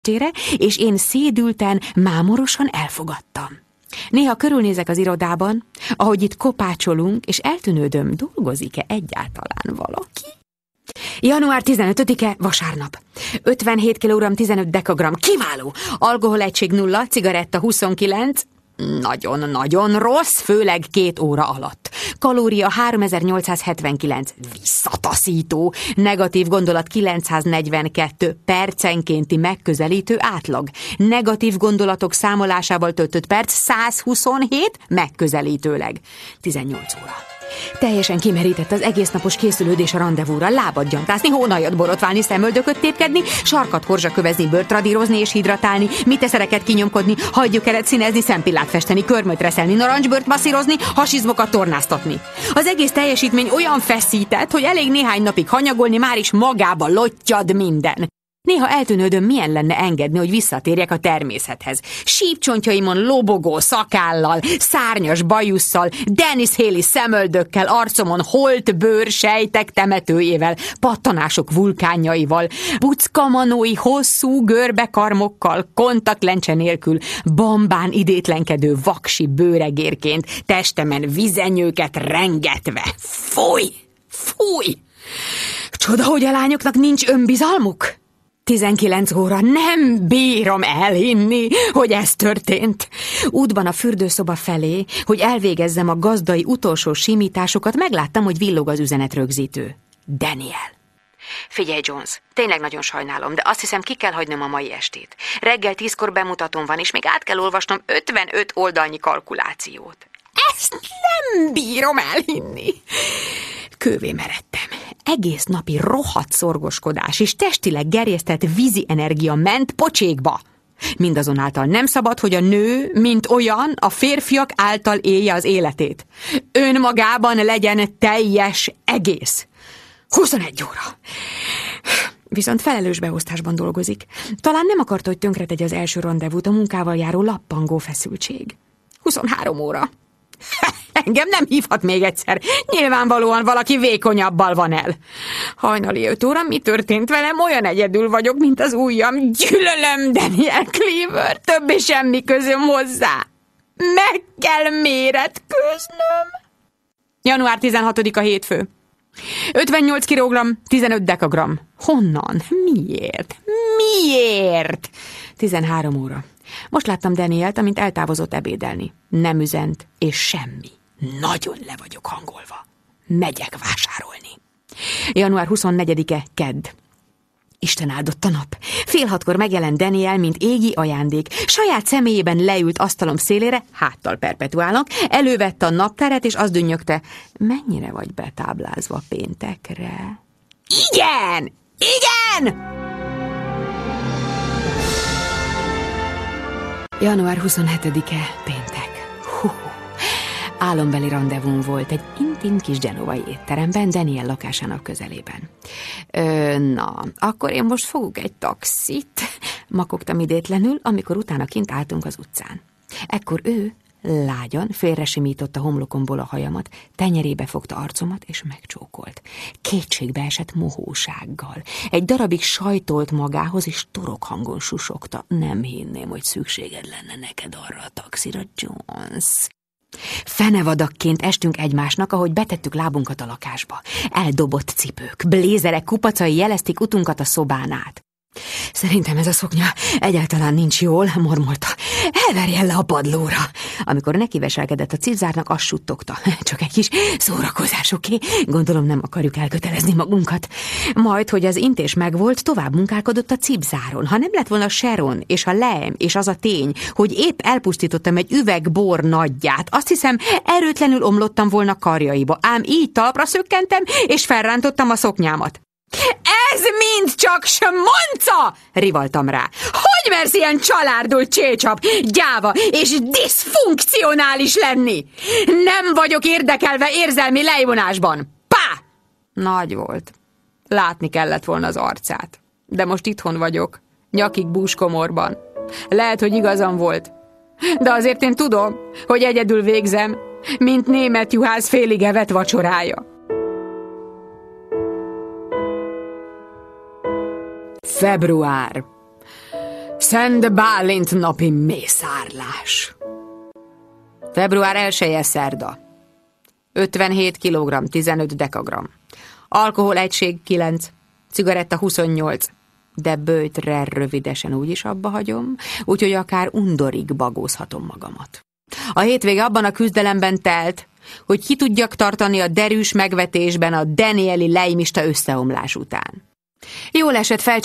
és én szédülten, mámorosan elfogadtam. Néha körülnézek az irodában, ahogy itt kopácsolunk, és eltűnődöm, dolgozik-e egyáltalán valaki? Január 15-e, vasárnap. 57 kg 15 dekagram, kiváló! Alkoholegység 0, cigaretta 29, nagyon-nagyon rossz, főleg 2 óra alatt. Kalória 3879, visszataszító, negatív gondolat 942, percenkénti megközelítő átlag. Negatív gondolatok számolásával töltött perc 127, megközelítőleg. 18 óra. Teljesen kimerített az egésznapos készülődés a randevúra, lábat gyantászni, hónajat borotválni, szemöldököt tépkedni, sarkat horzsakövezni, bőrt radírozni és hidratálni, miteszereket kinyomkodni, hagygyökeret színezni, szempillát festeni, körmöt reszelni, narancsbőrt masszírozni, hasizmokat tornáztatni. Az egész teljesítmény olyan feszített, hogy elég néhány napig hanyagolni, már is magába lottyad minden. Néha eltűnődöm, milyen lenne engedni, hogy visszatérjek a természethez. Sípcsontjaimon lobogó szakállal, szárnyas bajusszal, Dennis Haley szemöldökkel, arcomon holt bőrsejtek temetőjével, pattanások vulkánjaival, buckamanói hosszú görbekarmokkal, kontaktlencse nélkül, bombán idétlenkedő vaksi bőregérként, testemen vizenyőket rengetve. Fúj! Fúj! Csoda, hogy a lányoknak nincs önbizalmuk? 19 óra, nem bírom elhinni, hogy ez történt. Útban a fürdőszoba felé, hogy elvégezzem a gazdai utolsó simításokat, megláttam, hogy villog az üzenetrögzítő. Daniel. Figyelj, Jones, tényleg nagyon sajnálom, de azt hiszem, ki kell hagynom a mai estét. Reggel 10-kor bemutatóm van, és még át kell olvasnom 55 oldalnyi kalkulációt. Ezt nem bírom elhinni. Kővé meredtem. Egész napi rohadt szorgoskodás és testileg gerjesztett vízi energia ment pocsékba. Mindazonáltal nem szabad, hogy a nő, mint olyan, a férfiak által élje az életét. Önmagában legyen teljes egész. 21 óra. Viszont felelős beosztásban dolgozik. Talán nem akarta, hogy tönkretegye az első randevút, a munkával járó lappangó feszültség. 23 óra. Engem nem hívhat még egyszer. Nyilvánvalóan valaki vékonyabbal van el. Hajnali 5 óra, mi történt velem? Olyan egyedül vagyok, mint az ujjam. Gyűlölöm Daniel Cleaver, többé semmi közöm hozzá. Meg kell méretköznöm. Január 16-a hétfő. 58 kg, 15 dekagram. Honnan? Miért? Miért? 13 óra. Most láttam Danielt, amint eltávozott ebédelni. Nem üzent, és semmi. Nagyon le vagyok hangolva. Megyek vásárolni. Január 24-e, kedd. Isten áldott a nap. 5:30 megjelent Daniel, mint égi ajándék. Saját személyében leült asztalom szélére, háttal perpetuálnak, elővette a naptárat, és azt dünnyögte, mennyire vagy betáblázva péntekre? Igen! Igen! Január 27-e, péntek. Álombeli randevum volt egy intim kis genovai étteremben, Daniel lakásának közelében. Na, akkor én most fogok egy taxit, makogtam idétlenül, amikor utána kint álltunk az utcán. Ekkor ő lágyan félresimította homlokomból a hajamat, tenyerébe fogta arcomat és megcsókolt. Kétségbe esett mohósággal. Egy darabig sajtolt magához, és torok hangon susogta. Nem hinném, hogy szükséged lenne neked arra a taxira, Jones. Fenevadakként estünk egymásnak, ahogy betettük lábunkat a lakásba. Eldobott cipők, blézerek, kupacai jelezték utunkat a szobán át. Szerintem ez a szoknya egyáltalán nincs jól, mormolta. Elverjen le a padlóra. Amikor nekiveselkedett a cipzárnak, azt suttogta. Csak egy kis szórakozásoké. Gondolom nem akarjuk elkötelezni magunkat. Majd, hogy az intés megvolt, tovább munkálkodott a cipzáron. Ha nem lett volna Sharon és a Lem és az a tény, hogy épp elpusztítottam egy üveg bor nagyját, azt hiszem, erőtlenül omlottam volna karjaiba. Ám így talpra szökkentem, és felrántottam a szoknyámat. Ez mind csak smonca! Rivaltam rá. Hogy mersz ilyen csalárdult csécsap, gyáva és diszfunkcionális lenni? Nem vagyok érdekelve érzelmi lejvonásban. Pá! Nagy volt. Látni kellett volna az arcát. De most itthon vagyok, nyakig búskomorban. Lehet, hogy igazam volt. De azért én tudom, hogy egyedül végzem, mint német juhász félig evett vacsorája. Február. Szent Bálint napi mészárlás. Február 1-je szerda. 57 kg, 15 dekagram. Alkohol egység 9, cigaretta 28, de böjtre rövidesen úgyis abba hagyom, úgyhogy akár undorig bagózhatom magamat. A hétvége abban a küzdelemben telt, hogy ki tudjak tartani a derűs megvetésben a Danieli leimista összeomlás után. Jól esett